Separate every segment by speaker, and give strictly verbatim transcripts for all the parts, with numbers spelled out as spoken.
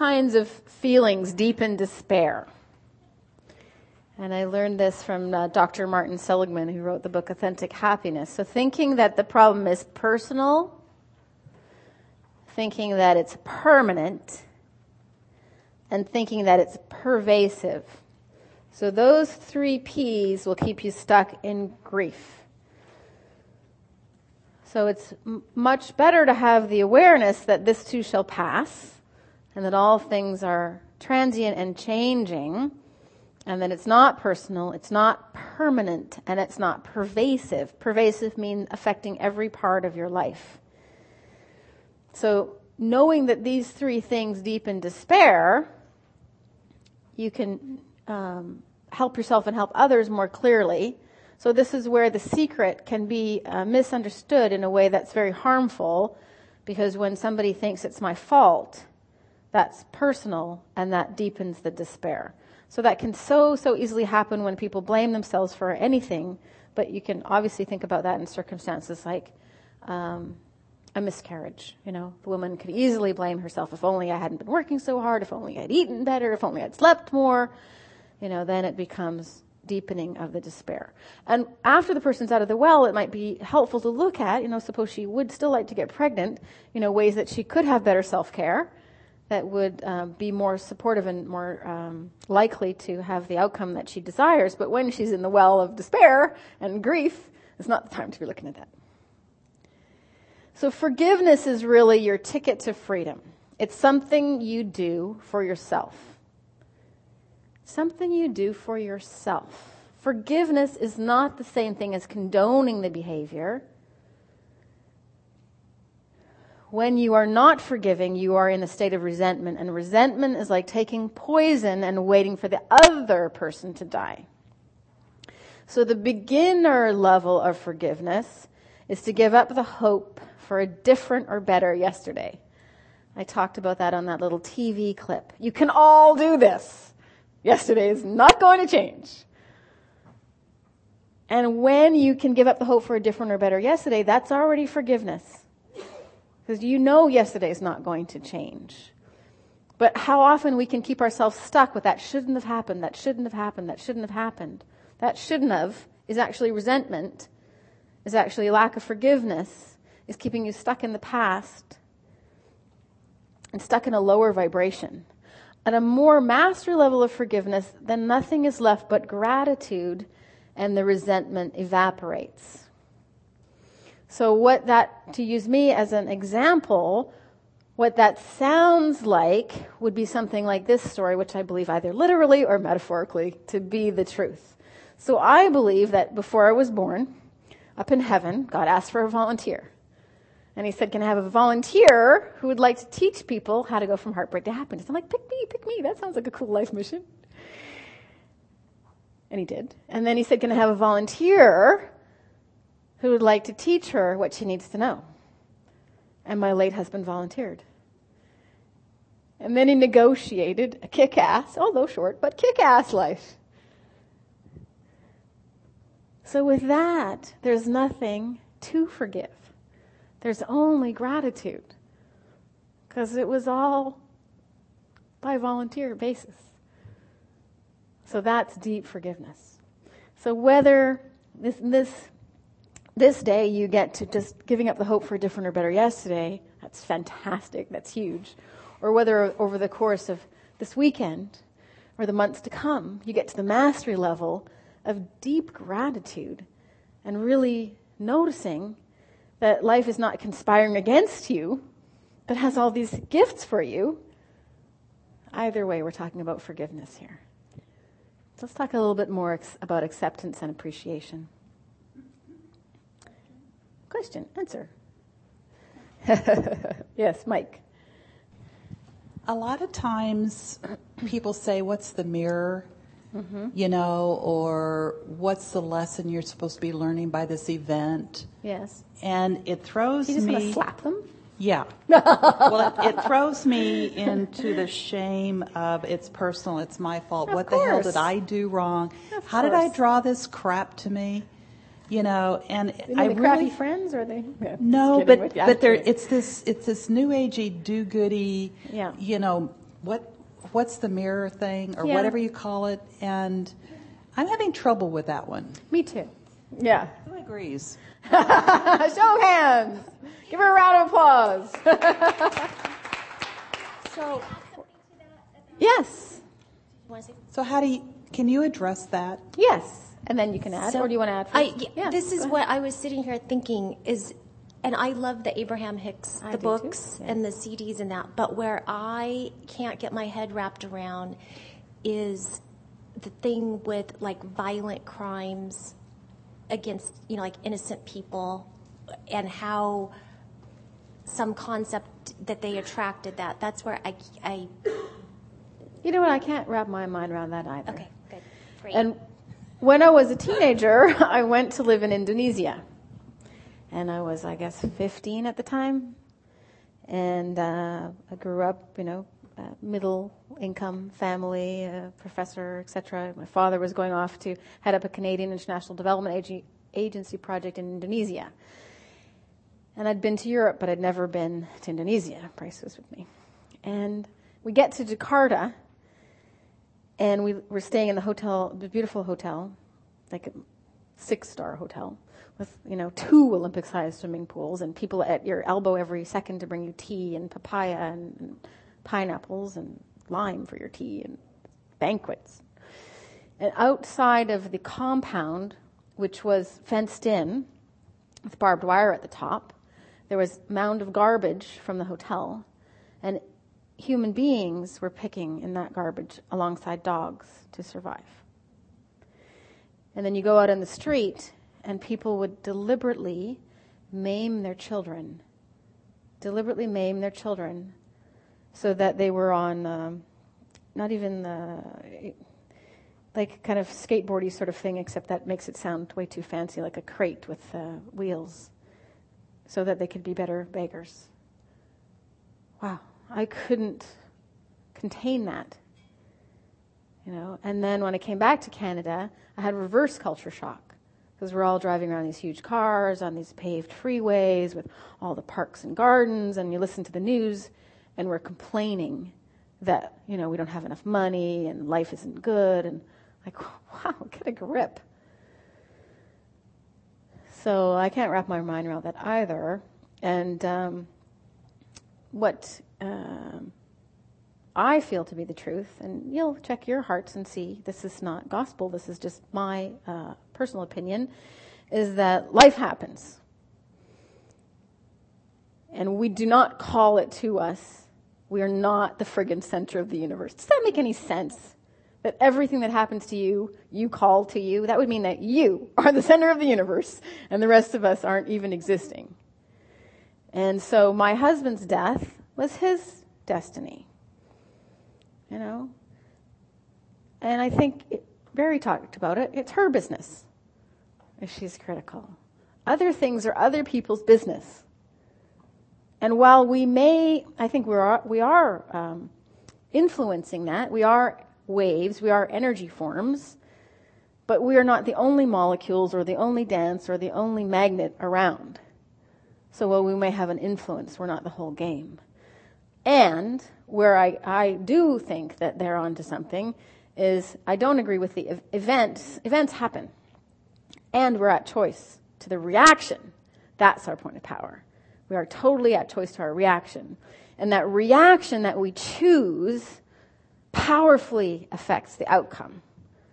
Speaker 1: kinds of feelings deepen despair. And I learned this from uh, Doctor Martin Seligman, who wrote the book Authentic Happiness. So thinking that the problem is personal, thinking that it's permanent, and thinking that it's pervasive. So those three P's will keep you stuck in grief. So it's m- much better to have the awareness that this too shall pass, and that all things are transient and changing, and that it's not personal, it's not permanent, and it's not pervasive. Pervasive means affecting every part of your life. So knowing that these three things deepen despair, you can um, help yourself and help others more clearly. So this is where the secret can be uh, misunderstood in a way that's very harmful, because when somebody thinks it's my fault, that's personal, and that deepens the despair. So that can so, so easily happen when people blame themselves for anything, but you can obviously think about that in circumstances like um, a miscarriage. You know, the woman could easily blame herself. If only I hadn't been working so hard, if only I'd eaten better, if only I'd slept more, you know, then it becomes deepening of the despair. And after the person's out of the well, it might be helpful to look at, you know, suppose she would still like to get pregnant, you know, ways that she could have better self-care that would um, be more supportive and more um, likely to have the outcome that she desires. But when she's in the well of despair and grief, it's not the time to be looking at that. So forgiveness is really your ticket to freedom. It's something you do for yourself. Something you do for yourself. Forgiveness is not the same thing as condoning the behavior. When you are not forgiving, you are in a state of resentment. And resentment is like taking poison and waiting for the other person to die. So the beginner level of forgiveness is to give up the hope for a different or better yesterday. I talked about that on that little T V clip. You can all do this. Yesterday is not going to change. And when you can give up the hope for a different or better yesterday, that's already forgiveness. Because you know yesterday is not going to change. But how often we can keep ourselves stuck with that shouldn't have happened, that shouldn't have happened, that shouldn't have happened. That shouldn't have is actually resentment, is actually lack of forgiveness, is keeping you stuck in the past and stuck in a lower vibration. At a more master level of forgiveness, then nothing is left but gratitude, and the resentment evaporates. So what that, to use me as an example, what that sounds like would be something like this story, which I believe either literally or metaphorically to be the truth. So I believe that before I was born, up in heaven, God asked for a volunteer. And he said, can I have a volunteer who would like to teach people how to go from heartbreak to happiness? I'm like, pick me, pick me. That sounds like a cool life mission. And he did. And then he said, can I have a volunteer who would like to teach her what she needs to know? And my late husband volunteered. And then he negotiated a kick-ass, although short, but kick-ass life. So with that, there's nothing to forgive. There's only gratitude. Because it was all by volunteer basis. So that's deep forgiveness. So whether this this this day you get to just giving up the hope for a different or better yesterday, that's fantastic, that's huge. Or whether over the course of this weekend or the months to come, you get to the mastery level of deep gratitude and really noticing that life is not conspiring against you, but has all these gifts for you. Either way, we're talking about forgiveness here. So let's talk a little bit more ex- about acceptance and appreciation. Question, answer. Yes, Mike.
Speaker 2: A lot of times people say, what's the mirror? Mm-hmm. You know, or what's the lesson you're supposed to be learning by this event?
Speaker 1: Yes.
Speaker 2: And it throws
Speaker 1: you just
Speaker 2: me...
Speaker 1: want to slap them?
Speaker 2: Yeah. Well, it, it throws me into the shame of it's personal, it's my fault.
Speaker 1: Of
Speaker 2: what
Speaker 1: course.
Speaker 2: the hell did I do wrong?
Speaker 1: Of
Speaker 2: How
Speaker 1: course.
Speaker 2: did I draw this crap to me? You know, and
Speaker 1: you mean
Speaker 2: I
Speaker 1: the
Speaker 2: really
Speaker 1: crappy friends, or they? Yeah,
Speaker 2: no,
Speaker 1: but
Speaker 2: but but there
Speaker 1: it's
Speaker 2: it's this it's this new agey do goody.
Speaker 1: Yeah.
Speaker 2: You know, what what's the mirror thing or
Speaker 1: Yeah.
Speaker 2: whatever you call it, and I'm having trouble with that one.
Speaker 1: Me too. Yeah.
Speaker 2: Who agrees?
Speaker 1: Show of hands. Give her a round of applause.
Speaker 2: So,
Speaker 1: Yes.
Speaker 2: so how do you, can you address that?
Speaker 1: Yes. And then you can add,
Speaker 3: So
Speaker 1: or do you want to add
Speaker 3: I,
Speaker 1: first?
Speaker 3: y-
Speaker 1: Yeah,
Speaker 3: this
Speaker 1: go
Speaker 3: is
Speaker 1: ahead.
Speaker 3: what I was sitting here thinking is, and I love the Abraham Hicks,
Speaker 1: I
Speaker 3: the
Speaker 1: do too,
Speaker 3: books
Speaker 1: yeah.
Speaker 3: and the C Ds and that, but where I can't get my head wrapped around is the thing with like violent crimes against, you know, like innocent people, and how some concept that they attracted that. That's where I, I
Speaker 1: You know what? I can't wrap my mind around that either.
Speaker 3: okay, good, great.
Speaker 1: And when I was a teenager, I went to live in Indonesia. And I was, I guess, fifteen at the time. And uh, I grew up, you know, uh, middle income family, uh, professor, et cetera. My father was going off to head up a Canadian International Development Ag- Agency project in Indonesia. And I'd been to Europe, but I'd never been to Indonesia. Bryce was with me. And we get to Jakarta, and we were staying in the hotel, the beautiful hotel, like a six-star hotel, with, you know, two Olympic-sized swimming pools and people at your elbow every second to bring you tea and papaya and, and pineapples and lime for your tea and banquets. And outside of the compound, which was fenced in with barbed wire at the top, there was a mound of garbage from the hotel, and human beings were picking in that garbage alongside dogs to survive. And then you go out in the street, and people would deliberately maim their children, deliberately maim their children, so that they were on um, not even the, like kind of skateboardy sort of thing, except that makes it sound way too fancy, like a crate with uh, wheels, so that they could be better beggars. Wow, I couldn't contain that, you know. And then when I came back to Canada, I had reverse culture shock, because we're all driving around these huge cars on these paved freeways with all the parks and gardens, and you listen to the news, and we're complaining that, you know, we don't have enough money and life isn't good, and like, wow, get a grip. So I can't wrap my mind around that either. And um, what um, I feel to be the truth, and you'll check your hearts and see this is not gospel, this is just my uh, personal opinion, is that life happens. And we do not call it to us. We are not the friggin' center of the universe. Does that make any sense? That everything that happens to you, you call to you? That would mean that you are the center of the universe, and the rest of us aren't even existing. And so my husband's death was his destiny. You know? And I think it, Barry talked about it. It's her business if she's critical. Other things are other people's business. And while we may, I think we are, we are um, influencing that, we are waves, we are energy forms, but we are not the only molecules or the only dance or the only magnet around. So while we may have an influence, we're not the whole game. And where I, I do think that they're onto something is I don't agree with the ev- events. Events happen. And we're at choice to the reaction. That's our point of power. We are totally at choice to our reaction. And that reaction that we choose powerfully affects the outcome.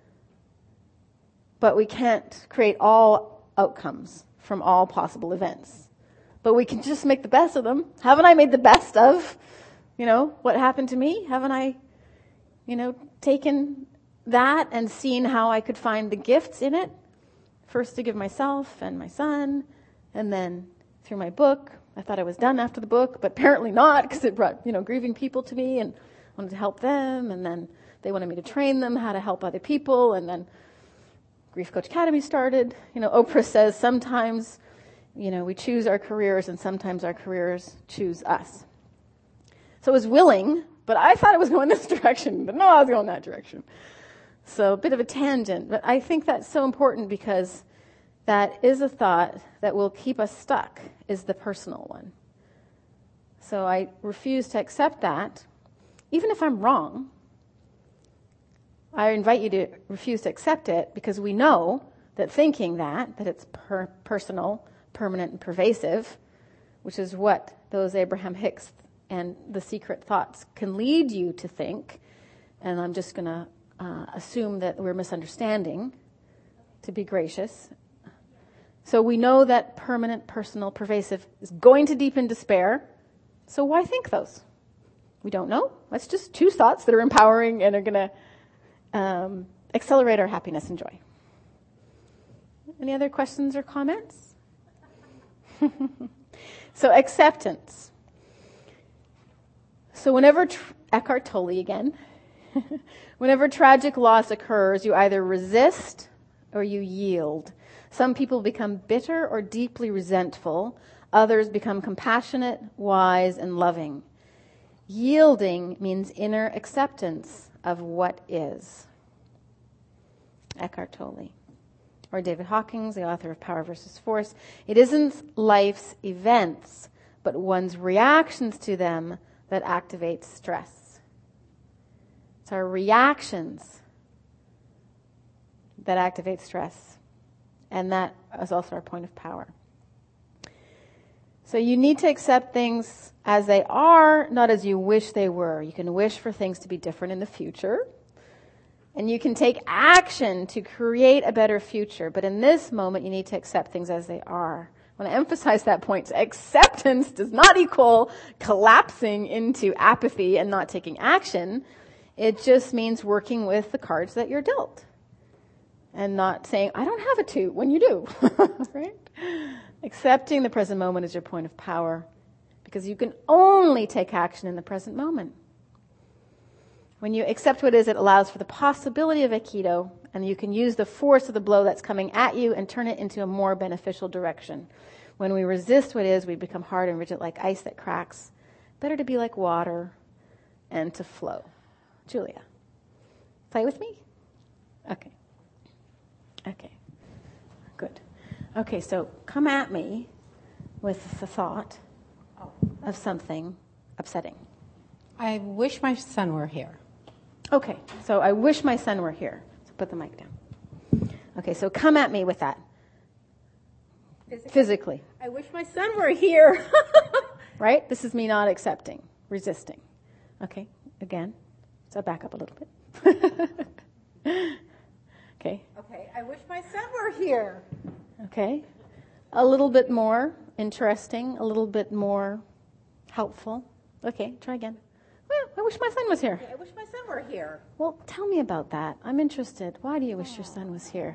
Speaker 1: But we can't create all outcomes from all possible events. But we can just make the best of them. Haven't I made the best of, you know, what happened to me? Haven't I, you know, taken that and seen how I could find the gifts in it? First to give myself and my son, and then through my book. I thought I was done after the book, but apparently not, because it brought, you know, grieving people to me and wanted to help them, and then they wanted me to train them how to help other people, and then Grief Coach Academy started. You know, Oprah says sometimes, you know, we choose our careers, and sometimes our careers choose us. So I was willing, but I thought it was going this direction, but no, I was going that direction. So a bit of a tangent, but I think that's so important because that is a thought that will keep us stuck, is the personal one. So I refuse to accept that, even if I'm wrong, I invite you to refuse to accept it, because we know that thinking that, that it's per- personal, permanent, and pervasive, which is what those Abraham Hicks and The Secret Thoughts can lead you to think, and I'm just going to uh, assume that we're misunderstanding, to be gracious. So we know that permanent, personal, pervasive is going to deepen despair, so why think those? We don't know. Let's just choose thoughts that are empowering and are going to um, accelerate our happiness and joy. Any other questions or comments? So acceptance. So whenever, tr- Eckhart Tolle again, whenever tragic loss occurs, you either resist or you yield. Some people become bitter or deeply resentful. Others become compassionate, wise, and loving. Yielding means inner acceptance of what is. Eckhart Tolle. Or David Hawkins, the author of Power versus Force. It isn't life's events, but one's reactions to them that activate stress. It's our reactions that activate stress. And that is also our point of power. So you need to accept things as they are, not as you wish they were. You can wish for things to be different in the future. And you can take action to create a better future. But in this moment, you need to accept things as they are. I want to emphasize that point. Acceptance does not equal collapsing into apathy and not taking action. It just means working with the cards that you're dealt. And not saying, I don't have a two, when you do. Right? Accepting the present moment is your point of power, because you can only take action in the present moment. When you accept what is, it allows for the possibility of Aikido, and you can use the force of the blow that's coming at you and turn it into a more beneficial direction. When we resist what is, we become hard and rigid like ice that cracks. Better to be like water and to flow. Julia, play with me? Okay. Okay. Good. Okay, so come at me with the thought of something upsetting.
Speaker 4: I wish my son were here.
Speaker 1: Okay, so I wish my son were here. So put the mic down. Okay, so come at me with that. Physically. Physically.
Speaker 4: I wish my son were here.
Speaker 1: Right? This is me not accepting, resisting. Okay, again. So back up a little bit. Okay.
Speaker 4: Okay, I wish my son were here.
Speaker 1: Okay. A little bit more interesting, a little bit more helpful. Okay, try again. Well, I wish my son was here.
Speaker 4: I wish my son were here.
Speaker 1: Well, tell me about that. I'm interested. Why do you wish your son was here?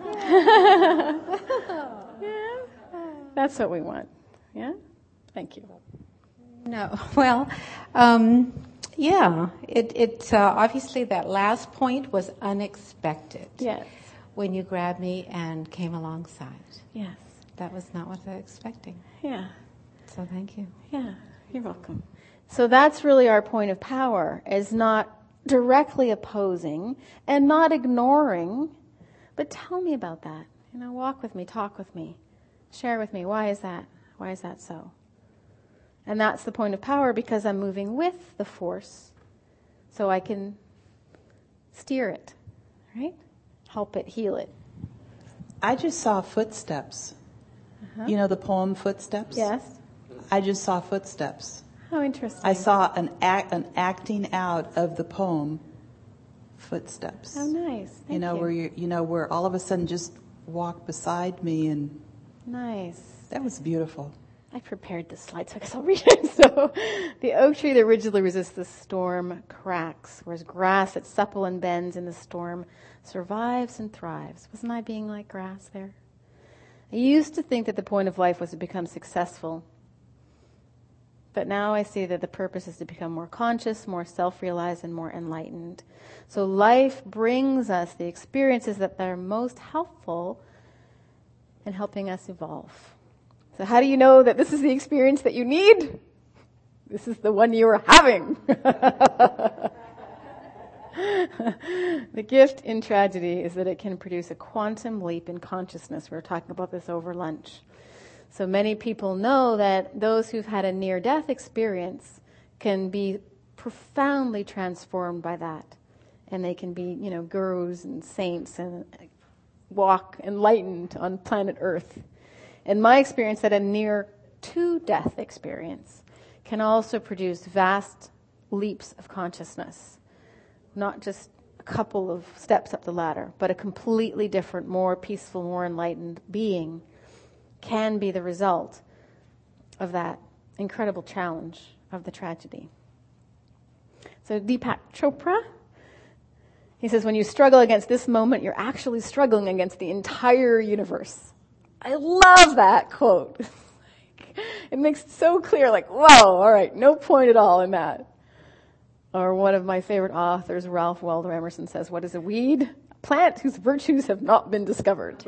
Speaker 1: Yeah. That's what we want. Yeah? Thank you.
Speaker 4: No, well, um, yeah, it, it uh, obviously that last point was unexpected.
Speaker 1: Yes.
Speaker 4: When you grabbed me and came alongside.
Speaker 1: Yes.
Speaker 4: That was not what I was expecting.
Speaker 1: Yeah.
Speaker 4: So thank you.
Speaker 1: Yeah, you're welcome. So that's really our point of power, is not directly opposing and not ignoring, but tell me about that. You know, walk with me, talk with me, share with me. Why is that? Why is that so? And that's the point of power, because I'm moving with the force, so I can steer it, right? Help it, heal it.
Speaker 2: I just saw footsteps. Uh-huh. You know the poem Footsteps?
Speaker 1: Yes.
Speaker 2: I just saw footsteps.
Speaker 1: How interesting.
Speaker 2: I saw an act, an acting out of the poem Footsteps.
Speaker 1: Oh, nice. Thank
Speaker 2: you know
Speaker 1: you.
Speaker 2: where you you know where all of a sudden just walked beside me, and
Speaker 1: nice.
Speaker 2: That was beautiful.
Speaker 1: I prepared this slide, so I guess I'll read it. So, the oak tree that rigidly resists the storm cracks, whereas grass that's supple and bends in the storm survives and thrives. Wasn't I being like grass there? I used to think that the point of life was to become successful. But now I see that the purpose is to become more conscious, more self-realized, and more enlightened. So life brings us the experiences that are most helpful in helping us evolve. So how do you know that this is the experience that you need? This is the one you are having. The gift in tragedy is that it can produce a quantum leap in consciousness. We were talking about this over lunch. So many people know that those who've had a near-death experience can be profoundly transformed by that. And they can be, you know, gurus and saints and walk enlightened on planet Earth. In my experience, that a near to death experience can also produce vast leaps of consciousness. Not just a couple of steps up the ladder, but a completely different, more peaceful, more enlightened being can be the result of that incredible challenge of the tragedy. So Deepak Chopra, he says, when you struggle against this moment, you're actually struggling against the entire universe. I love that quote. It makes it so clear, like, whoa, all right, no point at all in that. Or one of my favorite authors, Ralph Waldo Emerson, says, what is a weed? A plant whose virtues have not been discovered.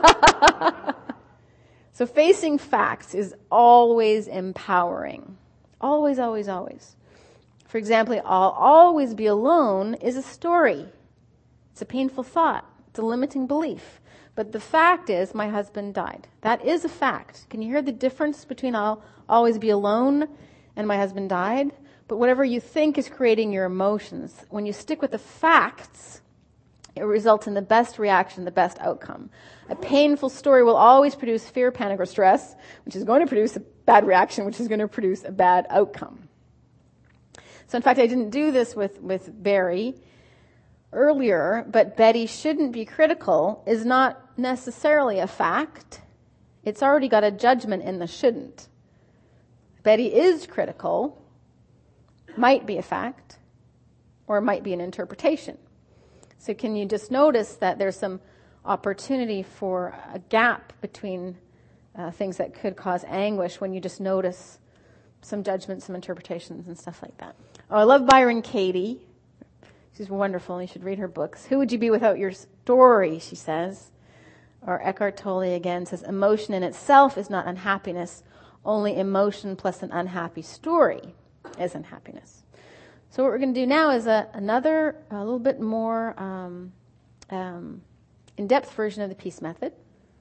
Speaker 1: So facing facts is always empowering. Always, always, always. For example, I'll always be alone is a story. It's a painful thought. It's a limiting belief. But the fact is, my husband died. That is a fact. Can you hear the difference between I'll always be alone and my husband died? But whatever you think is creating your emotions, when you stick with the facts, it results in the best reaction, the best outcome. A painful story will always produce fear, panic, or stress, which is going to produce a bad reaction, which is going to produce a bad outcome. So in fact, I didn't do this with, with Barry earlier, but Betty shouldn't be critical is not necessarily a fact. It's already got a judgment in the shouldn't. Betty is critical, might be a fact, or might be an interpretation. So can you just notice that there's some opportunity for a gap between uh, things that could cause anguish when you just notice some judgments, some interpretations, and stuff like that. Oh, I love Byron Katie. She's wonderful. You should read her books. Who would you be without your story, she says. Or Eckhart Tolle again says, emotion in itself is not unhappiness. Only emotion plus an unhappy story is unhappiness. So what we're going to do now is a, another, a little bit more um, um, in-depth version of the peace method.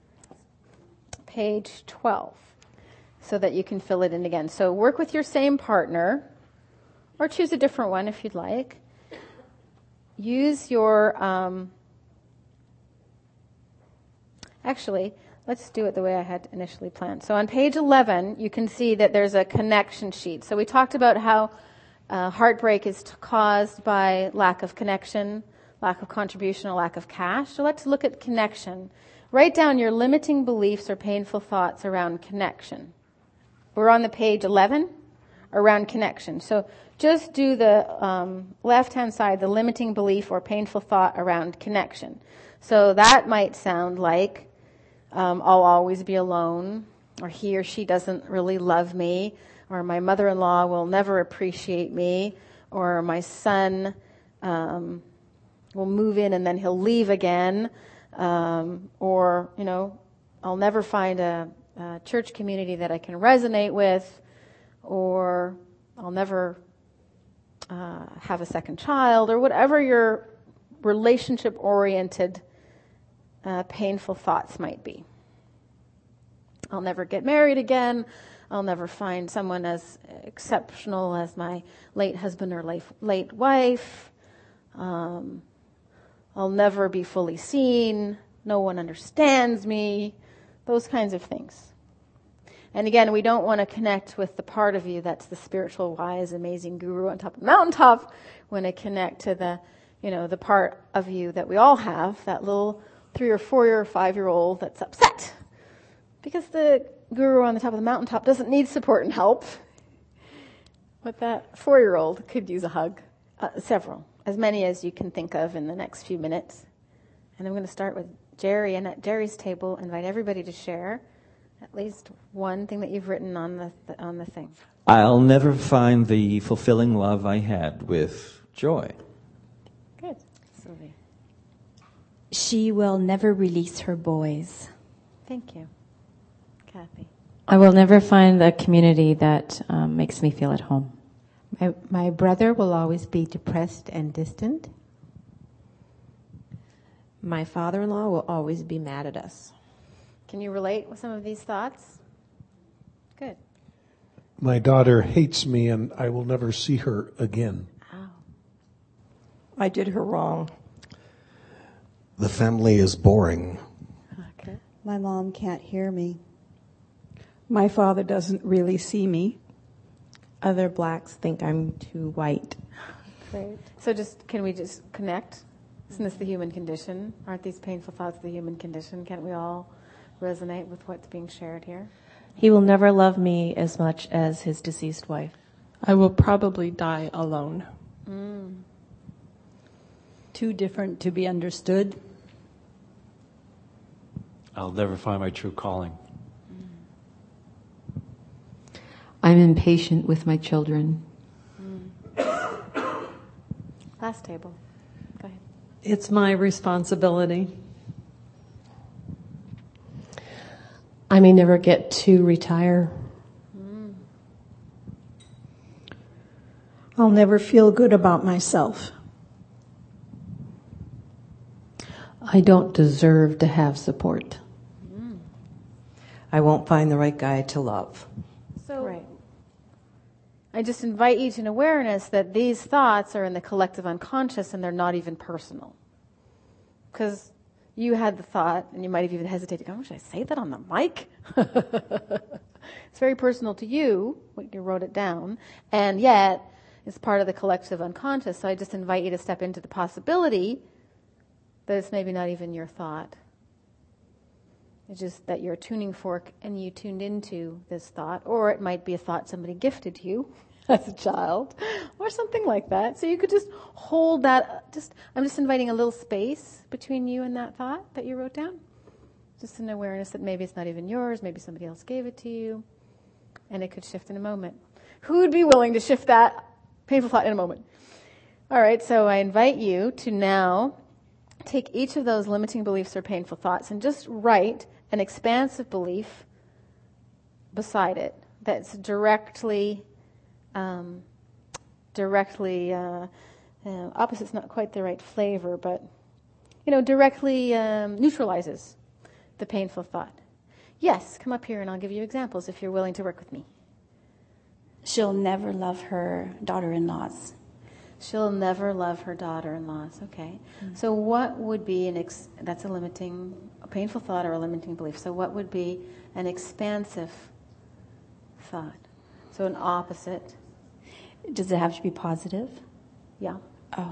Speaker 1: Page twelve. So that you can fill it in again. So work with your same partner, or choose a different one if you'd like. Use your, um, actually, let's do it the way I had initially planned. So on page eleven, you can see that there's a connection sheet. So we talked about how uh, heartbreak is t- caused by lack of connection, lack of contribution, or lack of cash. So let's look at connection. Write down your limiting beliefs or painful thoughts around connection. We're on the page eleven, around connection. So just do the um, left-hand side, the limiting belief or painful thought around connection. So that might sound like, um, I'll always be alone, or he or she doesn't really love me, or my mother-in-law will never appreciate me, or my son um, will move in and then he'll leave again, um, or, you know, I'll never find a Uh, church community that I can resonate with, or I'll never uh, have a second child, or whatever your relationship-oriented uh, painful thoughts might be. I'll never get married again. I'll never find someone as exceptional as my late husband or late, late wife. Um, I'll never be fully seen. No one understands me. Those kinds of things. And again, we don't want to connect with the part of you that's the spiritual, wise, amazing guru on top of the mountaintop. We want to connect to the, you know, the part of you that we all have, that little three or four or five year old that's upset because the guru on the top of the mountaintop doesn't need support and help. But that four year old could use a hug, uh, several, as many as you can think of in the next few minutes. And I'm going to start with Jerry, and at Jerry's table, invite everybody to share at least one thing that you've written on the th- on the thing.
Speaker 5: I'll never find the fulfilling love I had with Joy.
Speaker 1: Good. Sylvie.
Speaker 6: She will never release her boys.
Speaker 1: Thank you. Kathy.
Speaker 7: I will never find a community that um, makes me feel at home.
Speaker 4: My, my brother will always be depressed and distant.
Speaker 8: My father-in-law will always be mad at us.
Speaker 1: Can you relate with some of these thoughts? Good.
Speaker 9: My daughter hates me and I will never see her again.
Speaker 10: I did her wrong.
Speaker 11: The family is boring.
Speaker 1: Okay.
Speaker 12: My mom can't hear me.
Speaker 10: My father doesn't really see me.
Speaker 8: Other blacks think I'm too white.
Speaker 1: Great. So just, can we just connect? Isn't this the human condition? Aren't these painful thoughts the human condition? Can't we all resonate with what's being shared here?
Speaker 7: He will never love me as much as his deceased wife.
Speaker 13: I will probably die alone.
Speaker 1: Mm.
Speaker 14: Too different to be understood.
Speaker 15: I'll never find my true calling.
Speaker 16: I'm impatient with my children.
Speaker 1: Mm. Last table. Go ahead.
Speaker 17: It's my responsibility.
Speaker 18: I may never get to retire.
Speaker 1: Mm.
Speaker 10: I'll never feel good about myself.
Speaker 16: I don't deserve to have support.
Speaker 1: Mm.
Speaker 19: I won't find the right guy to love.
Speaker 1: So, right. I just invite you to an awareness that these thoughts are in the collective unconscious and they're not even personal. Because you had the thought, and you might have even hesitated, oh, should I say that on the mic? It's very personal to you, when you wrote it down, and yet it's part of the collective unconscious. So I just invite you to step into the possibility that it's maybe not even your thought. It's just that you're a tuning fork and you tuned into this thought, or it might be a thought somebody gifted to you as a child, or something like that. So you could just hold that, just, I'm just inviting a little space between you and that thought that you wrote down. Just an awareness that maybe it's not even yours, maybe somebody else gave it to you, and it could shift in a moment. Who would be willing to shift that painful thought in a moment? All right, so I invite you to now take each of those limiting beliefs or painful thoughts and just write an expansive belief beside it that's directly, um, directly, uh, uh, opposite's not quite the right flavor, but, you know, directly um, neutralizes the painful thought. Yes, come up here and I'll give you examples if you're willing to work with me.
Speaker 6: She'll never love her daughter-in-laws.
Speaker 1: She'll never love her daughter-in-laws. Okay. Mm-hmm. So what would be an ex- that's a limiting, a painful thought or a limiting belief. So what would be an expansive thought? So an opposite.
Speaker 6: Does it have to be positive?
Speaker 1: Yeah.
Speaker 6: Oh.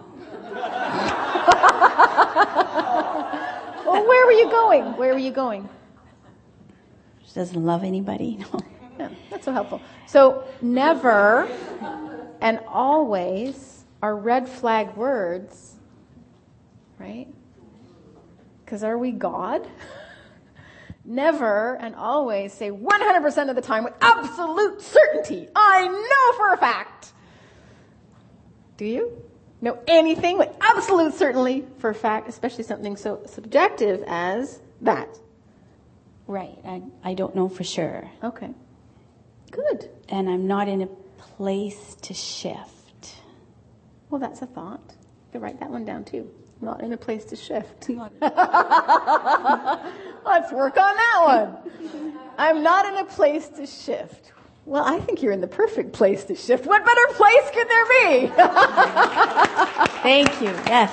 Speaker 1: Well, where were you going? Where were you going?
Speaker 6: She doesn't love anybody. No.
Speaker 1: Yeah, that's so helpful. So never and always are red flag words, right? Because are we God? Never and always say one hundred percent of the time with absolute certainty, I know for a fact. Do you know anything with absolute certainty for a fact, especially something so subjective as that?
Speaker 6: Right. I, I don't know for sure.
Speaker 1: Okay. Good.
Speaker 6: And I'm not in a place to shift.
Speaker 1: Well, that's a thought. You can write that one down too. Not in a place to shift. Let's work on that one. I'm not in a place to shift. Well, I think you're in the perfect place to shift. What better place could there be?
Speaker 6: Thank you. Yes.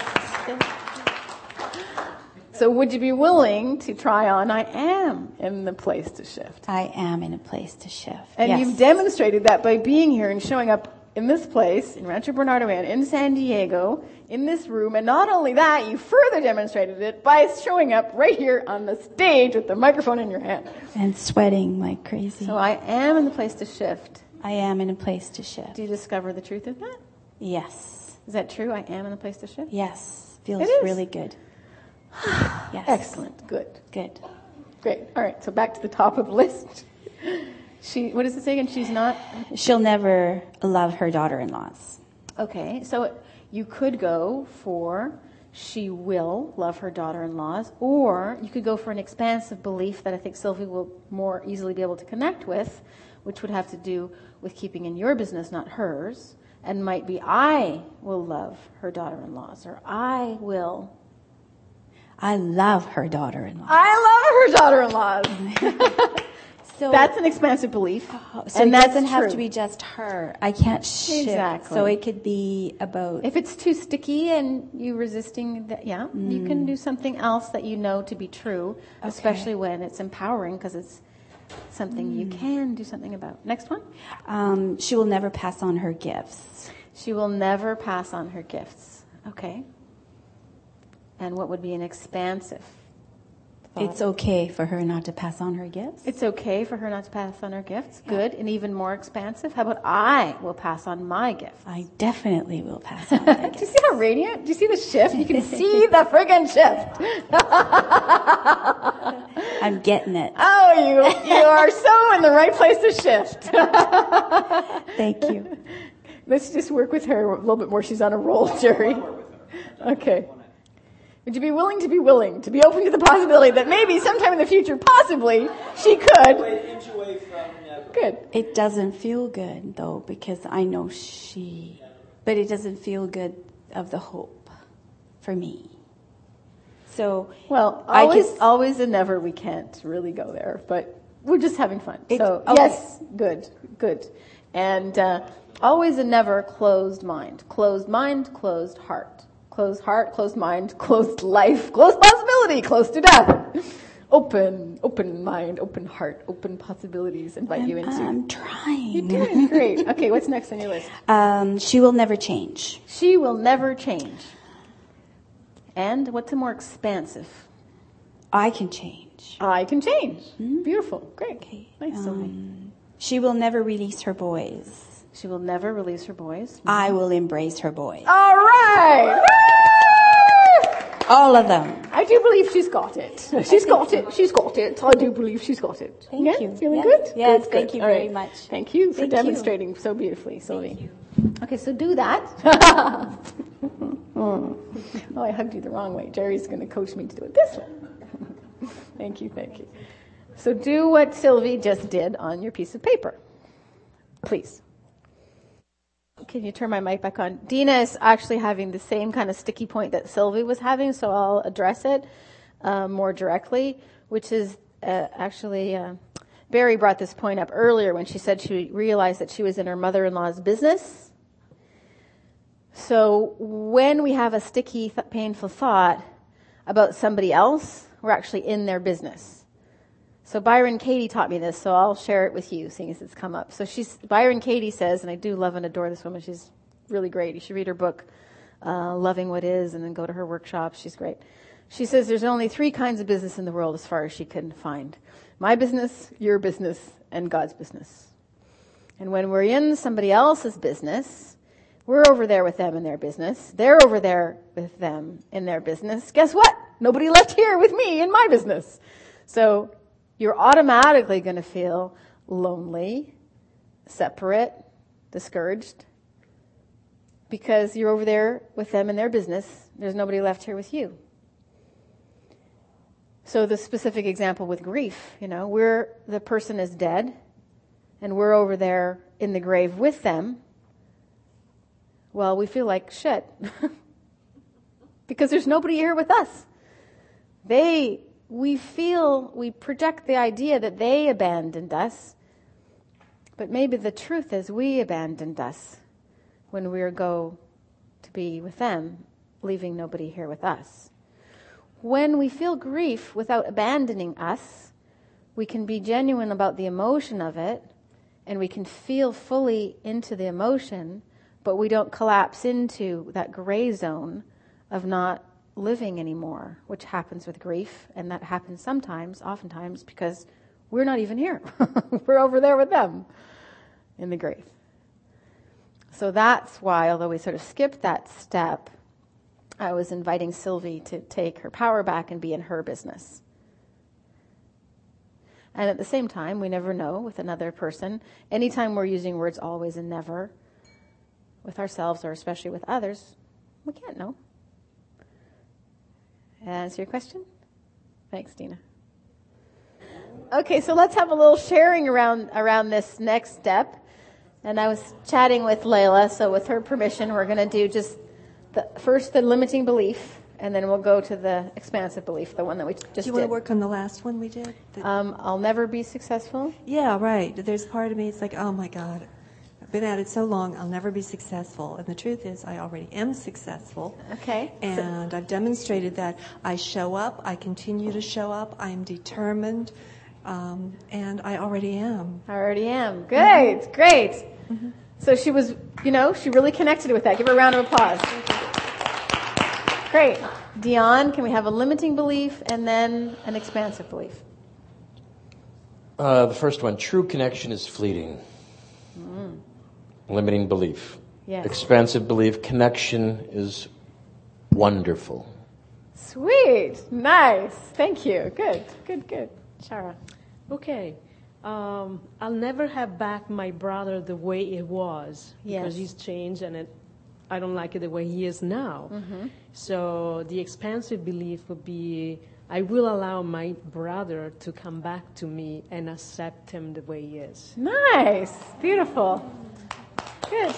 Speaker 1: So would you be willing to try on, I am in the place to shift?
Speaker 6: I am in a place to shift.
Speaker 1: And
Speaker 6: yes.
Speaker 1: You've demonstrated that by being here and showing up in this place, in Rancho Bernardo and in San Diego, in this room. And not only that, you further demonstrated it by showing up right here on the stage with the microphone in your hand.
Speaker 6: And sweating like crazy.
Speaker 1: So I am in the place to shift.
Speaker 6: I am in a place to shift.
Speaker 1: Do you discover the truth of that?
Speaker 6: Yes.
Speaker 1: Is that true? I am in a place to shift?
Speaker 6: Yes. Feels
Speaker 1: it is.
Speaker 6: really good. Yes.
Speaker 1: Excellent. Good.
Speaker 6: Good.
Speaker 1: Great. All right. So back to the top of the list. She, what does it say again? She's not?
Speaker 6: She'll never love her daughter-in-laws.
Speaker 1: Okay. So you could go for she will love her daughter-in-laws, or you could go for an expansive belief that I think Sylvie will more easily be able to connect with, which would have to do with keeping in your business, not hers, and might be I will love her daughter-in-laws, or I will.
Speaker 6: I love her daughter-in-laws.
Speaker 1: I love her daughter-in-laws.
Speaker 20: So
Speaker 1: that's an expansive belief.
Speaker 20: Oh, so
Speaker 1: and
Speaker 20: it
Speaker 1: that's
Speaker 20: doesn't have
Speaker 1: true.
Speaker 20: to be just her. I can't shift.
Speaker 1: Exactly.
Speaker 20: So it could be about...
Speaker 1: If it's too sticky and you resisting that, yeah, mm. you can do something else that you know to be true, okay. especially when it's empowering because it's something mm. you can do something about. Next one.
Speaker 20: Um, she will never pass on her gifts.
Speaker 1: She will never pass on her gifts. Okay. And what would be an expansive thought?
Speaker 20: It's okay for her not to pass on her gifts?
Speaker 1: It's okay for her not to pass on her gifts. Yeah. Good. And even more expansive. How about I will pass on my gifts?
Speaker 20: I definitely will pass on my gifts.
Speaker 1: Do you see how radiant? Do you see the shift? You can see the friggin' shift.
Speaker 20: I'm getting it.
Speaker 1: Oh, you you are so in the right place to shift.
Speaker 20: Thank you.
Speaker 1: Let's just work with her a little bit more. She's on a roll, Jerry. Okay. Would you be willing to be willing, to be open to the possibility that maybe sometime in the future, possibly, she could? Good.
Speaker 20: It doesn't feel good, though, because I know she... But it doesn't feel good of the hope for me. So...
Speaker 1: Well, always, I always and never we can't really go there, but we're just having fun.
Speaker 20: It's,
Speaker 1: so,
Speaker 20: okay.
Speaker 1: yes, good, good. And uh, always and never closed mind. Closed mind, closed heart. Closed heart, closed mind, closed life, closed possibility, close to death. Open, open mind, open heart, open possibilities invite
Speaker 20: I'm,
Speaker 1: you into.
Speaker 20: I'm trying.
Speaker 1: You're doing great. Okay, what's next on your list?
Speaker 20: Um, she will never change.
Speaker 1: She will never change. And what's a more expansive?
Speaker 20: I can change.
Speaker 1: I can change. Mm-hmm. Beautiful. Great.
Speaker 20: Okay.
Speaker 1: Nice,
Speaker 20: um,
Speaker 1: Sylvie.
Speaker 20: She will never release her boys.
Speaker 1: She will never release her boys.
Speaker 20: I will embrace her boys.
Speaker 1: All right.
Speaker 20: All of them.
Speaker 1: I do believe she's got it. She's got it. She's got it. I do believe she's got it.
Speaker 20: Thank
Speaker 1: yeah?
Speaker 20: you.
Speaker 1: Feeling
Speaker 20: yes.
Speaker 1: good?
Speaker 20: Yes,
Speaker 1: good,
Speaker 20: thank
Speaker 1: good.
Speaker 20: you
Speaker 1: All
Speaker 20: very
Speaker 1: right.
Speaker 20: much.
Speaker 1: Thank you for
Speaker 20: thank
Speaker 1: demonstrating
Speaker 20: you.
Speaker 1: so beautifully, Sylvie.
Speaker 20: Thank you.
Speaker 1: Okay, so do that. Oh, I hugged you the wrong way. Jerry's going to coach me to do it this way. Thank you, thank you. So do what Sylvie just did on your piece of paper. Please. Can you turn my mic back on? Dina is actually having the same kind of sticky point that Sylvie was having, so I'll address it uh, more directly, which is uh, actually, uh, Barry brought this point up earlier when she said she realized that she was in her mother-in-law's business. So when we have a sticky, th- painful thought about somebody else, we're actually in their business. So Byron Katie taught me this, so I'll share it with you, seeing as it's come up. So she's Byron Katie says, and I do love and adore this woman. She's really great. You should read her book, uh, Loving What Is, and then go to her workshop. She's great. She says there's only three kinds of business in the world as far as she can find. My business, your business, and God's business. And when we're in somebody else's business, we're over there with them in their business. They're over there with them in their business. Guess what? Nobody left here with me in my business. So you're automatically going to feel lonely, separate, discouraged, because you're over there with them in their business. There's nobody left here with you. So the specific example with grief, you know, we're, the person is dead, and we're over there in the grave with them. Well, we feel like shit, because there's nobody here with us. They... We feel, we project the idea that they abandoned us, but maybe the truth is we abandoned us when we go to be with them, leaving nobody here with us. When we feel grief without abandoning us, we can be genuine about the emotion of it, and we can feel fully into the emotion, but we don't collapse into that gray zone of not living anymore, which happens with grief, and that happens sometimes, oftentimes, because we're not even here. We're over there with them in the grave. So that's why, although we sort of skipped that step, I was inviting Sylvie to take her power back and be in her business. And at the same time, we never know with another person. Anytime we're using words always and never with ourselves, or especially with others, we can't know. Answer your question? Thanks, Dina. Okay, so let's have a little sharing around around this next step. And I was chatting with Layla, so with her permission, we're going to do just the, first the limiting belief, and then we'll go to the expansive belief, the one that we just did.
Speaker 21: Do you want to work on the last one we did? The,
Speaker 1: um, I'll never be successful?
Speaker 21: Yeah, right. There's part of me, it's like, oh my God, I've been at it so long, I'll never be successful. And the truth is, I already am successful.
Speaker 1: Okay.
Speaker 21: And so, I've demonstrated that I show up, I continue to show up, I'm determined, um, and I already am.
Speaker 1: I already am. Great, mm-hmm. great. Mm-hmm. So she was, you know, she really connected with that. Give her a round of applause. Great. Dion, can we have a limiting belief and then an expansive belief?
Speaker 22: Uh, the first one, true connection is fleeting. Mm. Limiting belief.
Speaker 1: Yes.
Speaker 22: Expansive belief, connection is wonderful.
Speaker 1: Sweet. Nice. Thank you. Good, good, good. Shara.
Speaker 23: Okay. Um, I'll never have back my brother the way it was
Speaker 1: yes.
Speaker 23: because he's changed and it, I don't like it the way he is now. Mm-hmm. So the expansive belief would be, I will allow my brother to come back to me and accept him the way he is.
Speaker 1: Nice. Beautiful. Good.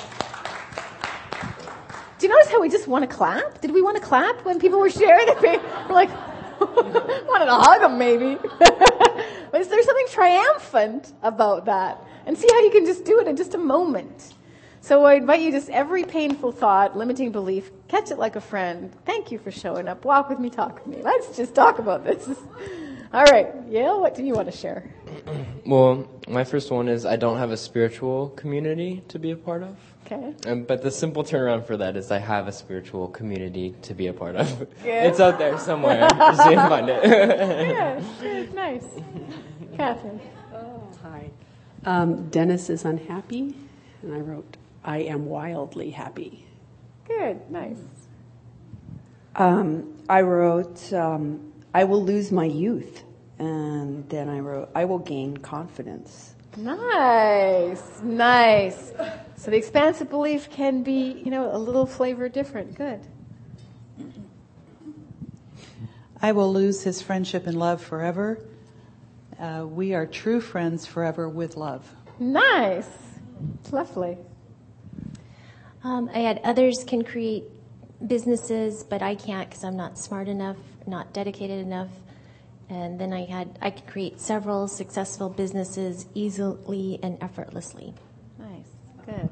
Speaker 1: Do you notice how we just want to clap? Did we want to clap when people were sharing it? We're like, wanted to hug them maybe. But is there something triumphant about that? And see how you can just do it in just a moment. So I invite you, just every painful thought, limiting belief, catch it like a friend. Thank you for showing up. Walk with me, talk with me. Let's just talk about this. All right, Yale, what do you want to share?
Speaker 24: Well, my first one is I don't have a spiritual community to be a part of.
Speaker 1: Okay.
Speaker 24: Um, but the simple turnaround for that is I have a spiritual community to be a part of.
Speaker 1: Good.
Speaker 24: It's out there somewhere. Just need to find it.
Speaker 1: Good, good, nice. Catherine.
Speaker 25: Oh, hi. Um, Dennis is unhappy, and I wrote, I am wildly happy.
Speaker 1: Good, nice.
Speaker 26: Um, I wrote, um, I will lose my youth. And then I wrote, I will gain confidence.
Speaker 1: Nice, nice. So the expansive belief can be, you know, a little flavor different. Good.
Speaker 2: I will lose his friendship and love forever. Uh, we are true friends forever with love.
Speaker 1: Nice. Lovely.
Speaker 3: Um, I had others can create businesses, but I can't because I'm not smart enough, not dedicated enough. And then I had I could create several successful businesses easily and effortlessly.
Speaker 1: Nice. Good.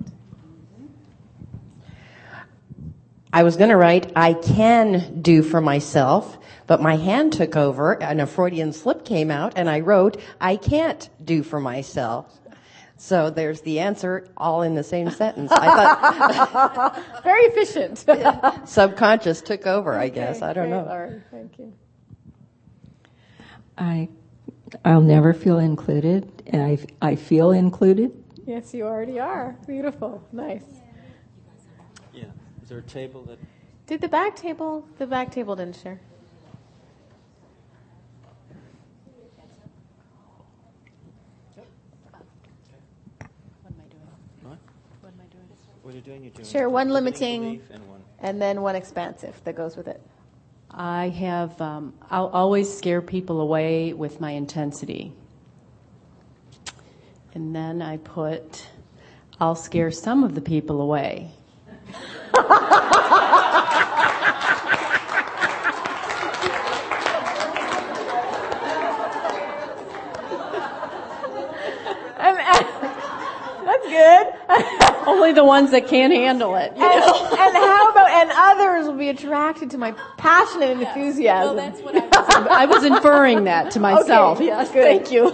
Speaker 27: I was going to write, I can do for myself, but my hand took over and a Freudian slip came out and I wrote, I can't do for myself. So there's the answer all in the same sentence. I
Speaker 1: thought very efficient.
Speaker 27: Subconscious took over, I guess.
Speaker 1: Okay,
Speaker 27: I don't
Speaker 1: great,
Speaker 27: know.
Speaker 1: Laurie. Thank you.
Speaker 16: I, I'll never feel included, and I, I feel included.
Speaker 1: Yes, you already are. Beautiful. Nice.
Speaker 5: Yeah. Is there a table that...
Speaker 1: Did the back table, the back table didn't share.
Speaker 5: What are you doing? You're doing
Speaker 1: Share one limiting
Speaker 5: and, one.
Speaker 1: and then one expansive that goes with it.
Speaker 28: I have, um, I'll always scare people away with my intensity. And then I put, I'll scare some of the people away.
Speaker 1: That's good.
Speaker 28: Only the ones that can't handle it.
Speaker 1: And, and how about, and others will be attracted to my passion and enthusiasm.
Speaker 28: Well, that's what I was, I was inferring that to myself.
Speaker 1: Okay,
Speaker 28: yes,
Speaker 1: good.
Speaker 28: Thank you.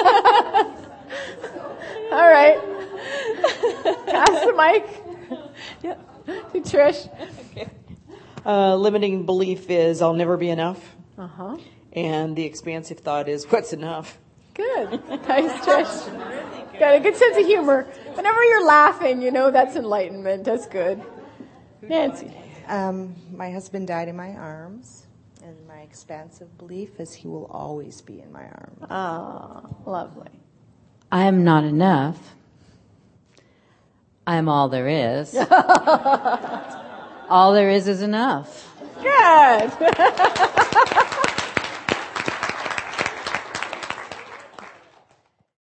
Speaker 1: All right. Pass the mic.
Speaker 29: Yeah.
Speaker 1: To Trish.
Speaker 29: Okay. Uh, limiting belief is I'll never be enough.
Speaker 1: Uh-huh.
Speaker 29: And the expansive thought is what's enough?
Speaker 1: Good. Nice, Trish. Got a good sense of humor. Whenever you're laughing, you know that's enlightenment. That's good. Nancy.
Speaker 12: Um, my husband died in my arms, and my expansive belief is he will always be in my arms.
Speaker 1: Ah, lovely.
Speaker 30: I am not enough. I am all there is. All there is is enough.
Speaker 1: Good.